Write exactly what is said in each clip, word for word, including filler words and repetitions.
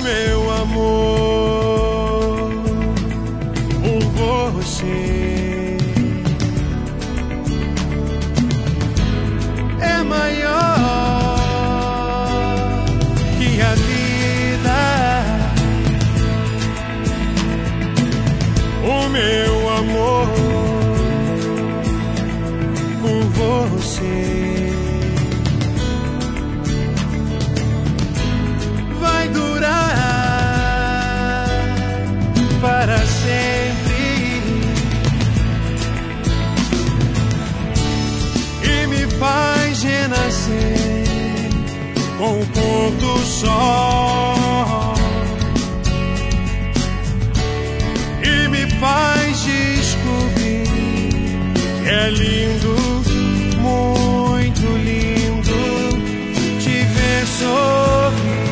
meu amor por você é maior que a vida. O meu amor por você vai durar para sempre e me faz renascer com o pôr do sol e me faz descobrir que é lindo, muito lindo te ver sorrir.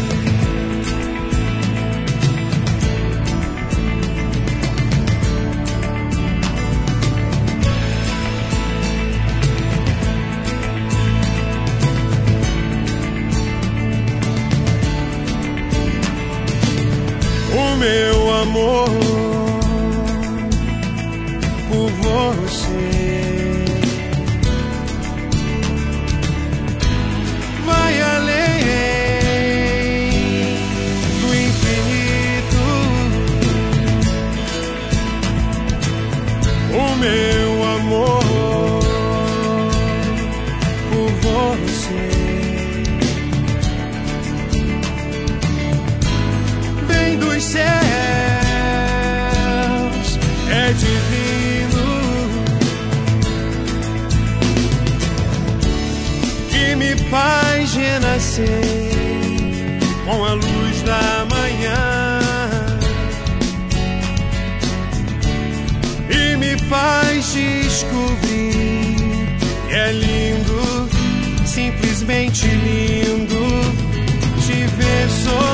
O meu amor por você vai além do infinito. O meu amor por você vem dos céus, é divino e me faz renascer com a luz da manhã e me faz descobrir que é lindo, simplesmente lindo te ver sorrir.